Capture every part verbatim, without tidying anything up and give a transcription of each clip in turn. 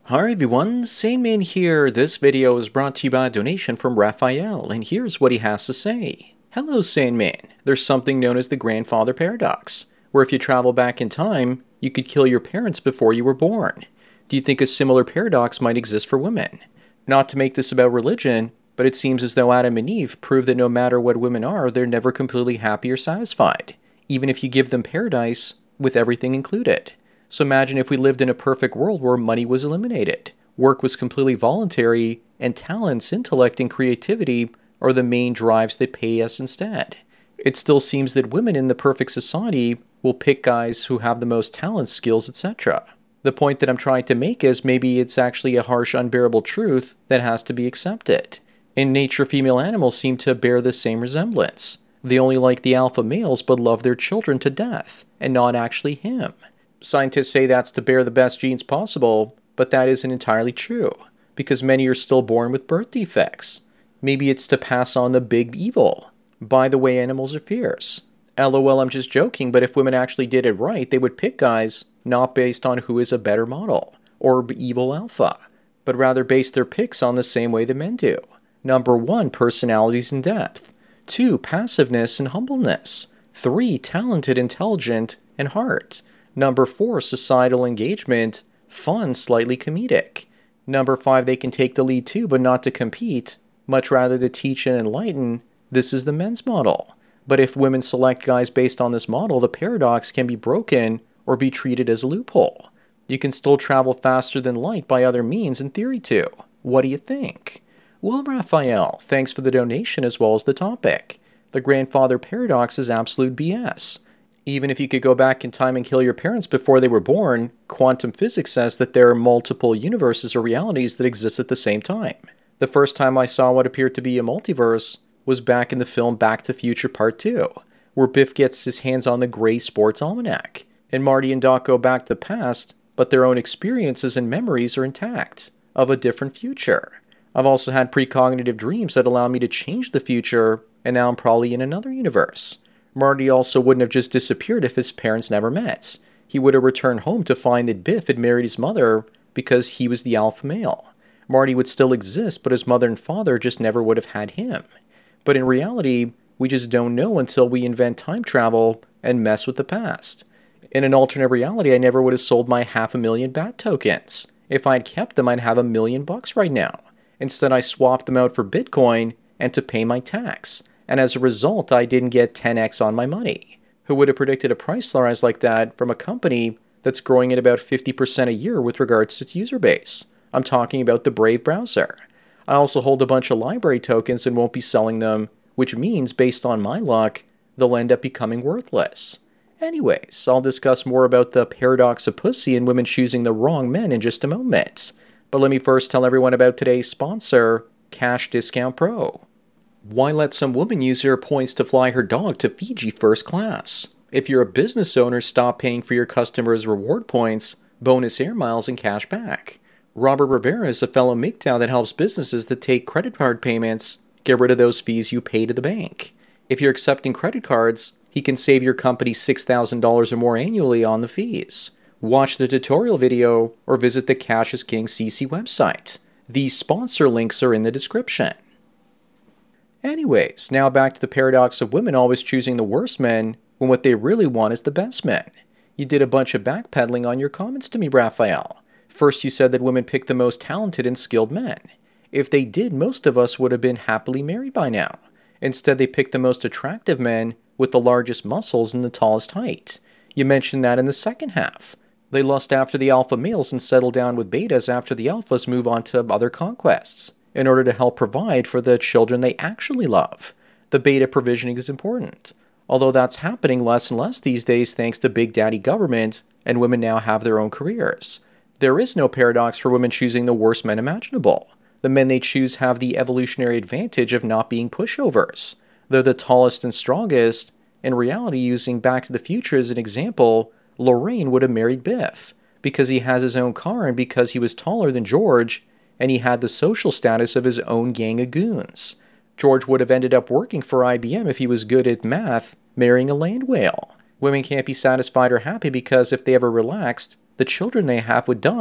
Hi everyone, Sane Man here. This video is brought to you by a donation from Raphael, and here's what he has to say. Hello Sane Man. There's something known as the grandfather paradox, where if you travel back in time, you could kill your parents before you were born. Do you think a similar paradox might exist for women? Not to make this about religion, but it seems as though Adam and Eve prove that no matter what women are, they're never completely happy or satisfied, even if you give them paradise with everything included. So imagine if we lived in a perfect world where money was eliminated, work was completely voluntary, and talents, intellect, and creativity are the main drives that pay us instead. It still seems that women in the perfect society will pick guys who have the most talent, skills, et cetera. The point that I'm trying to make is maybe it's actually a harsh, unbearable truth that has to be accepted. In nature, female animals seem to bear the same resemblance. They only like the alpha males but love their children to death, and not actually him. Scientists say that's to bear the best genes possible, but that isn't entirely true, because many are still born with birth defects. Maybe it's to pass on the big evil. By the way, animals are fierce. LOL, I'm just joking, but if women actually did it right, they would pick guys not based on who is a better model, or evil alpha, but rather base their picks on the same way the men do. Number one, personalities and depth. Two, passiveness and humbleness. Three, talented, intelligent, and heart. Number four, societal engagement, fun, slightly comedic. Number five, they can take the lead too, but not to compete, much rather to teach and enlighten. This is the men's model. But if women select guys based on this model, the paradox can be broken or be treated as a loophole. You can still travel faster than light by other means in theory too. What do you think? Well, Raphael, thanks for the donation as well as the topic. The grandfather paradox is absolute B S. Even if you could go back in time and kill your parents before they were born, quantum physics says that there are multiple universes or realities that exist at the same time. The first time I saw what appeared to be a multiverse was back in the film Back to the Future Part two, where Biff gets his hands on the Gray Sports Almanac, and Marty and Doc go back to the past, but their own experiences and memories are intact, of a different future. I've also had precognitive dreams that allow me to change the future, and now I'm probably in another universe. Marty also wouldn't have just disappeared if his parents never met. He would have returned home to find that Biff had married his mother because he was the alpha male. Marty would still exist, but his mother and father just never would have had him. But in reality, we just don't know until we invent time travel and mess with the past. In an alternate reality, I never would have sold my half a million bat tokens. If I'd kept them, I'd have a million bucks right now. Instead, I swapped them out for Bitcoin and to pay my tax. And as a result, I didn't get ten x on my money. Who would have predicted a price rise like that from a company that's growing at about fifty percent a year with regards to its user base? I'm talking about the Brave browser. I also hold a bunch of library tokens and won't be selling them, which means, based on my luck, they'll end up becoming worthless. Anyways, I'll discuss more about the paradox of pussy and women choosing the wrong men in just a moment. But let me first tell everyone about today's sponsor, Cash Discount Pro. Why let some woman use her points to fly her dog to Fiji first class? If you're a business owner, stop paying for your customers' reward points, bonus air miles, and cash back. Robert Rivera is a fellow M G T O W that helps businesses that take credit card payments get rid of those fees you pay to the bank. If you're accepting credit cards, he can save your company six thousand dollars or more annually on the fees. Watch the tutorial video or visit the Cash is King C C website. These sponsor links are in the description. Anyways, now back to the paradox of women always choosing the worst men when what they really want is the best men. You did a bunch of backpedaling on your comments to me, Raphael. First you said that women pick the most talented and skilled men. If they did, most of us would have been happily married by now. Instead, they picked the most attractive men with the largest muscles and the tallest height. You mentioned that in the second half. They lust after the alpha males and settle down with betas after the alphas move on to other conquests, in order to help provide for the children they actually love. The beta provisioning is important, although that's happening less and less these days thanks to big daddy government, and women now have their own careers. There is no paradox for women choosing the worst men imaginable. The men they choose have the evolutionary advantage of not being pushovers. They're the tallest and strongest. In reality, using Back to the Future as an example, Lorraine would have married Biff, because he has his own car and because he was taller than George, and he had the social status of his own gang of goons. George would have ended up working for I B M if he was good at math, marrying a land whale. Women can't be satisfied or happy because if they ever relaxed, the children they have would die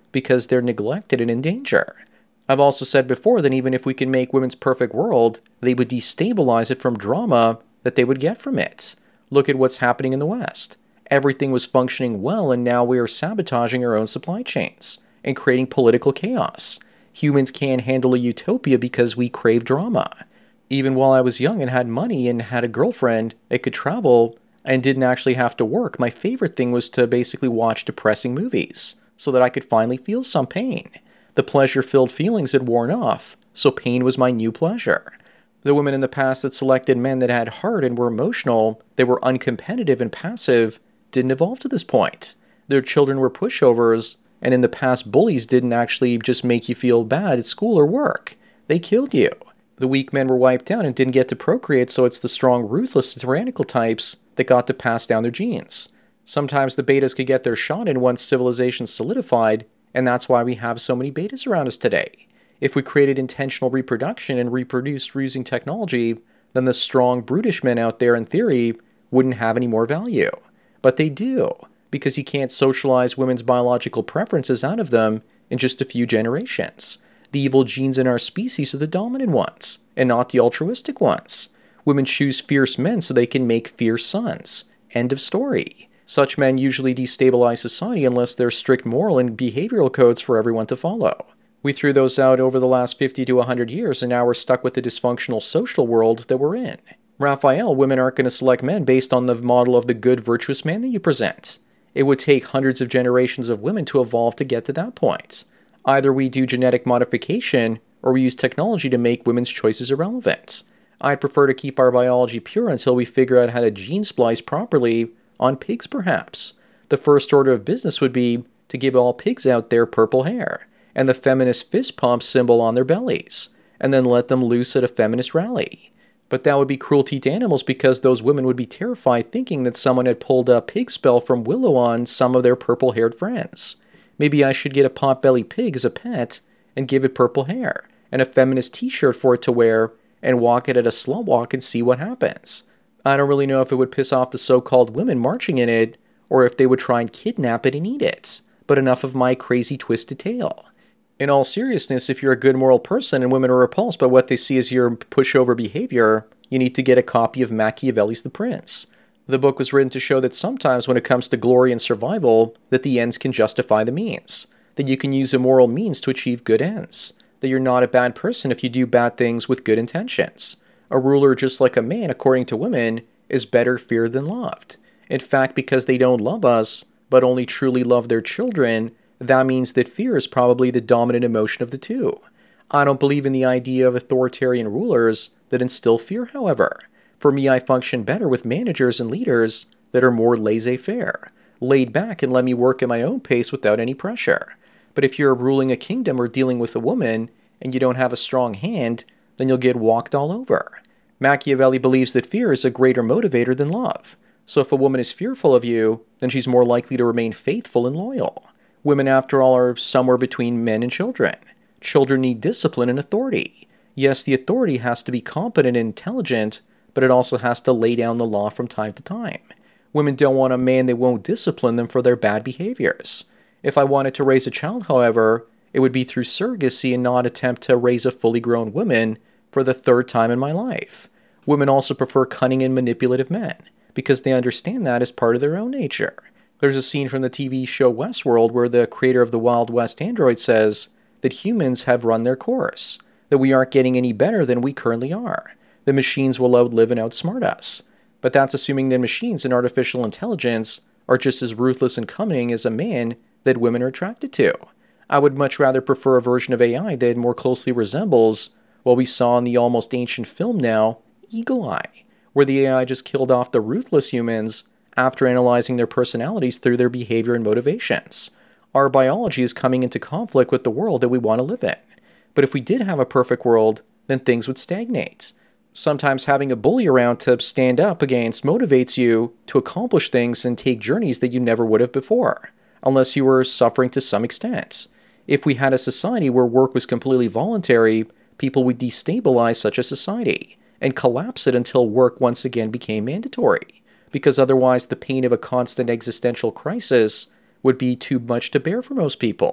because they're neglected and in danger. I've also said before that even if we can make women's perfect world, they would destabilize it from drama that they would get from it. Look at what's happening in the West. Everything was functioning well, and now we are sabotaging our own supply chains and creating political chaos. Humans can't handle a utopia because we crave drama. Even while I was young and had money and had a girlfriend that could travel and didn't actually have to work, my favorite thing was to basically watch depressing movies so that I could finally feel some pain. The pleasure-filled feelings had worn off, so pain was my new pleasure. The women in the past that selected men that had heart and were emotional, they were uncompetitive and passive, didn't evolve to this point. Their children were pushovers, and in the past, bullies didn't actually just make you feel bad at school or work. They killed you. The weak men were wiped out and didn't get to procreate, so it's the strong, ruthless, tyrannical types that got to pass down their genes. Sometimes the betas could get their shot in once civilization solidified, and that's why we have so many betas around us today. If we created intentional reproduction and reproduced using technology, then the strong, brutish men out there, in theory, wouldn't have any more value. But they do, because you can't socialize women's biological preferences out of them in just a few generations. The evil genes in our species are the dominant ones, and not the altruistic ones. Women choose fierce men so they can make fierce sons. End of story. Such men usually destabilize society unless there's strict moral and behavioral codes for everyone to follow. We threw those out over the last fifty to one hundred years, and now we're stuck with the dysfunctional social world that we're in. Raphael, women aren't going to select men based on the model of the good, virtuous man that you present. It would take hundreds of generations of women to evolve to get to that point. Either we do genetic modification, or we use technology to make women's choices irrelevant. I'd prefer to keep our biology pure until we figure out how to gene splice properly on pigs, perhaps. The first order of business would be to give all pigs out there purple hair, and the feminist fist pump symbol on their bellies, and then let them loose at a feminist rally. But that would be cruelty to animals because those women would be terrified thinking that someone had pulled a pig spell from Willow on some of their purple-haired friends. Maybe I should get a pot-bellied pig as a pet and give it purple hair, and a feminist t-shirt for it to wear, and walk it at a slow walk and see what happens. I don't really know if it would piss off the so-called women marching in it, or if they would try and kidnap it and eat it. But enough of my crazy twisted tale. In all seriousness, if you're a good moral person and women are repulsed by what they see as your pushover behavior, you need to get a copy of Machiavelli's The Prince. The book was written to show that sometimes when it comes to glory and survival, that the ends can justify the means. That you can use immoral means to achieve good ends. That you're not a bad person if you do bad things with good intentions. A ruler, just like a man, according to women, is better feared than loved. In fact, because they don't love us, but only truly love their children, that means that fear is probably the dominant emotion of the two. I don't believe in the idea of authoritarian rulers that instill fear, however. For me, I function better with managers and leaders that are more laissez-faire, laid back and let me work at my own pace without any pressure. But if you're ruling a kingdom or dealing with a woman, and you don't have a strong hand, then you'll get walked all over. Machiavelli believes that fear is a greater motivator than love. So if a woman is fearful of you, then she's more likely to remain faithful and loyal. Women, after all, are somewhere between men and children. Children need discipline and authority. Yes, the authority has to be competent and intelligent, but it also has to lay down the law from time to time. Women don't want a man that won't discipline them for their bad behaviors. If I wanted to raise a child, however, it would be through surrogacy and not attempt to raise a fully grown woman for the third time in my life. Women also prefer cunning and manipulative men, because they understand that as part of their own nature. There's a scene from the T V show Westworld where the creator of the Wild West android says that humans have run their course, that we aren't getting any better than we currently are. The machines will outlive and outsmart us. But that's assuming that machines and artificial intelligence are just as ruthless and cunning as a man that women are attracted to. I would much rather prefer a version of A I that more closely resembles what we saw in the almost ancient film now, Eagle Eye, where the A I just killed off the ruthless humans after analyzing their personalities through their behavior and motivations. Our biology is coming into conflict with the world that we want to live in. But if we did have a perfect world, then things would stagnate. Sometimes having a bully around to stand up against motivates you to accomplish things and take journeys that you never would have before, unless you were suffering to some extent. If we had a society where work was completely voluntary, people would destabilize such a society and collapse it until work once again became mandatory, because otherwise the pain of a constant existential crisis would be too much to bear for most people.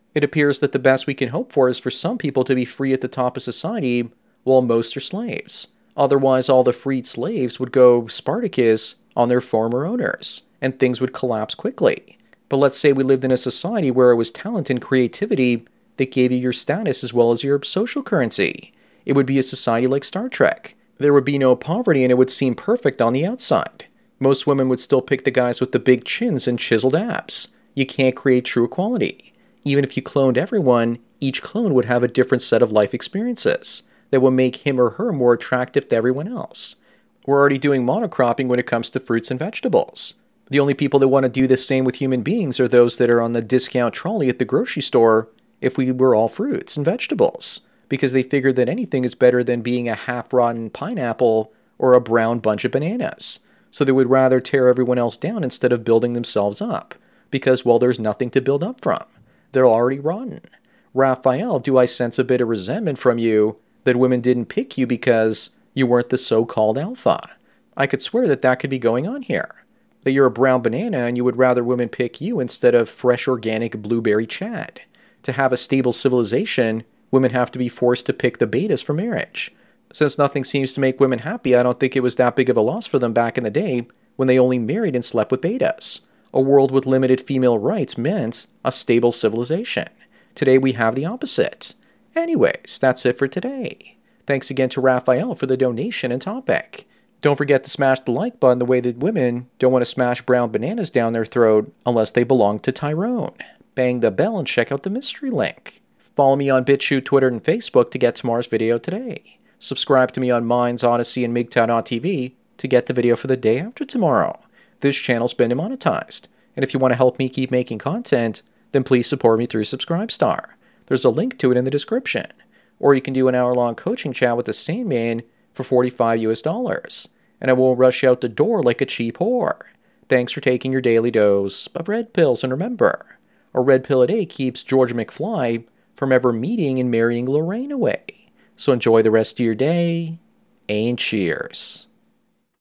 It appears that the best we can hope for is for some people to be free at the top of society, while most are slaves. Otherwise, all the freed slaves would go Spartacus on their former owners, and things would collapse quickly. But let's say we lived in a society where it was talent and creativity that gave you your status as well as your social currency. It would be a society like Star Trek. There would be no poverty and it would seem perfect on the outside. Most women would still pick the guys with the big chins and chiseled abs. You can't create true equality. Even if you cloned everyone, each clone would have a different set of life experiences that would make him or her more attractive to everyone else. We're already doing monocropping when it comes to fruits and vegetables. The only people that want to do the same with human beings are those that are on the discount trolley at the grocery store if we were all fruits and vegetables, because they figured that anything is better than being a half-rotten pineapple or a brown bunch of bananas. So they would rather tear everyone else down instead of building themselves up, because, well, there's nothing to build up from. They're already rotten. Raphael, do I sense a bit of resentment from you that women didn't pick you because you weren't the so-called alpha? I could swear that that could be going on here. That you're a brown banana and you would rather women pick you instead of fresh organic blueberry Chad. To have a stable civilization, women have to be forced to pick the betas for marriage. Since nothing seems to make women happy, I don't think it was that big of a loss for them back in the day when they only married and slept with betas. A world with limited female rights meant a stable civilization. Today we have the opposite. Anyways, that's it for today. Thanks again to Raphael for the donation and topic. Don't forget to smash the like button the way that women don't want to smash brown bananas down their throat unless they belong to Tyrone. Bang the bell and check out the mystery link. Follow me on BitChute, Twitter, and Facebook to get tomorrow's video today. Subscribe to me on Minds, Odyssey, and M G T O W dot T V to get the video for the day after tomorrow. This channel's been demonetized, and if you want to help me keep making content, then please support me through Subscribestar. There's a link to it in the description. Or you can do an hour-long coaching chat with the Sandman for forty-five U S dollars, and I won't rush you out the door like a cheap whore. Thanks for taking your daily dose of red pills, and remember, a red pill a day keeps George McFly from ever meeting and marrying Lorraine away. So enjoy the rest of your day, and cheers.